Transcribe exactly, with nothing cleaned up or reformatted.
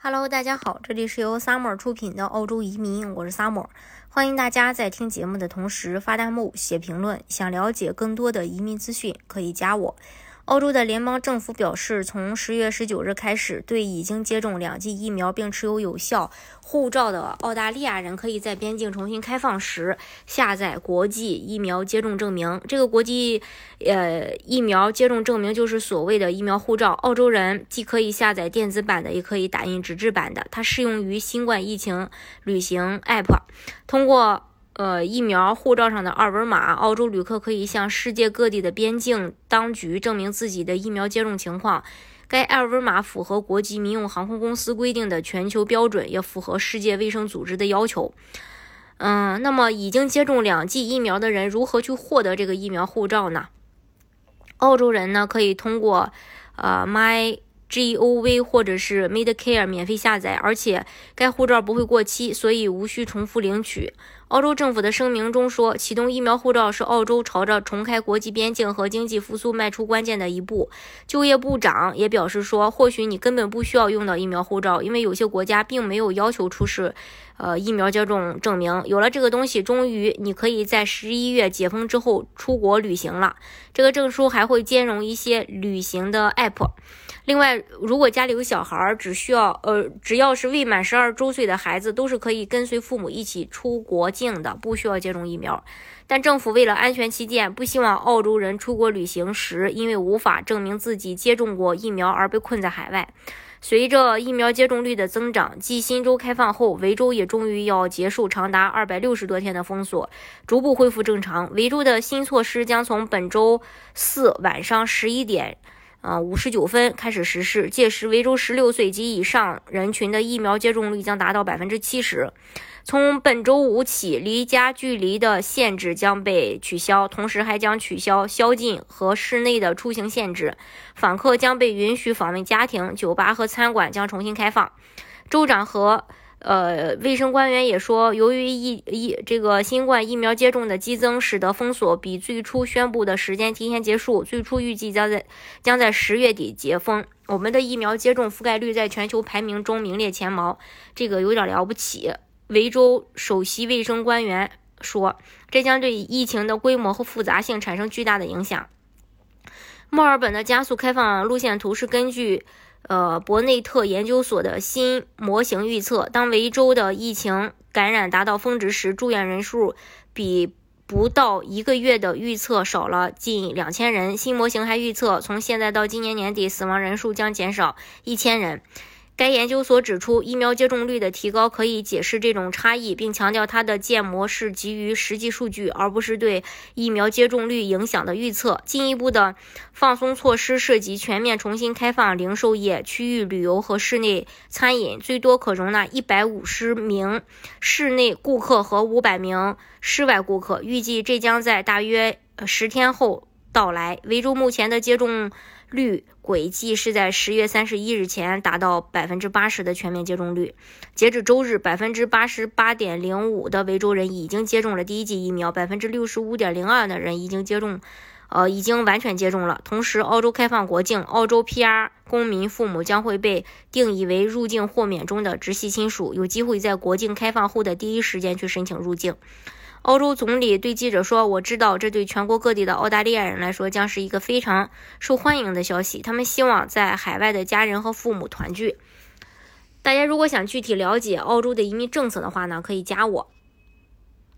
Hello， 大家好，这里是由 Summer 出品的澳洲移民，我是 Summer， 欢迎大家在听节目的同时发弹幕、写评论。想了解更多的移民资讯，可以加我。澳洲的联邦政府表示，从十月十九日开始，对已经接种两剂疫苗并持有有效护照的澳大利亚人，可以在边境重新开放时下载国际疫苗接种证明。这个国际呃疫苗接种证明就是所谓的疫苗护照。澳洲人既可以下载电子版的，也可以打印纸质版的。它适用于新冠疫情旅行 App。通过呃，疫苗护照上的二维码，澳洲旅客可以向世界各地的边境当局证明自己的疫苗接种情况。该二维码符合国际民用航空公司规定的全球标准，也符合世界卫生组织的要求。嗯，那么已经接种两剂疫苗的人如何去获得这个疫苗护照呢？澳洲人呢可以通过呃 My G O V 或者是 Medicare 免费下载，而且该护照不会过期，所以无需重复领取。澳洲政府的声明中说，启动疫苗护照是澳洲朝着重开国际边境和经济复苏迈出关键的一步。就业部长也表示说，或许你根本不需要用到疫苗护照，因为有些国家并没有要求出示呃疫苗接种证明。有了这个东西，终于你可以在十一月解封之后出国旅行了。这个证书还会兼容一些旅行的 app。另外，如果家里有小孩，只需要呃，只要是未满十二周岁的孩子，都是可以跟随父母一起出国境的，不需要接种疫苗。但政府为了安全起见，不希望澳洲人出国旅行时因为无法证明自己接种过疫苗而被困在海外。随着疫苗接种率的增长，继新州开放后，维州也终于要结束长达二百六十多天的封锁，逐步恢复正常。维州的新措施将从本周四晚上十一点呃，五十九分开始实施，届时维州十六岁及以上人群的疫苗接种率将达到百分之七十。从本周五起，离家距离的限制将被取消，同时还将取消宵禁和室内的出行限制。访客将被允许访问家庭，酒吧和餐馆将重新开放。州长和呃，卫生官员也说，由于疫疫这个新冠疫苗接种的激增，使得封锁比最初宣布的时间提前结束。最初预计将在将在十月底解封。我们的疫苗接种覆盖率在全球排名中名列前茅，这个有点了不起。维州首席卫生官员说，这将对疫情的规模和复杂性产生巨大的影响。墨尔本的加速开放路线图是根据呃，博内特研究所的新模型预测，当维州的疫情感染达到峰值时，住院人数比不到一个月的预测少了近两千人。新模型还预测，从现在到今年年底，死亡人数将减少一千人。该研究所指出，疫苗接种率的提高可以解释这种差异，并强调它的建模是基于实际数据，而不是对疫苗接种率影响的预测。进一步的放松措施涉及全面重新开放零售业、区域旅游和室内餐饮，最多可容纳一百五十名室内顾客和五百名室外顾客。预计这将在大约十天后到来。维州目前的接种率轨迹是在十月三十一日前达到百分之八十的全面接种率。截止周日，百分之八十八点零五的维州人已经接种了第一剂疫苗，百分之六十五点零二的人已经接种，呃，已经完全接种了。同时，澳洲开放国境，澳洲 P R 公民父母将会被定义为入境豁免中的直系亲属，有机会在国境开放后的第一时间去申请入境。澳洲总理对记者说，我知道这对全国各地的澳大利亚人来说将是一个非常受欢迎的消息，他们希望在海外的家人和父母团聚。大家如果想具体了解澳洲的移民政策的话呢，可以加我。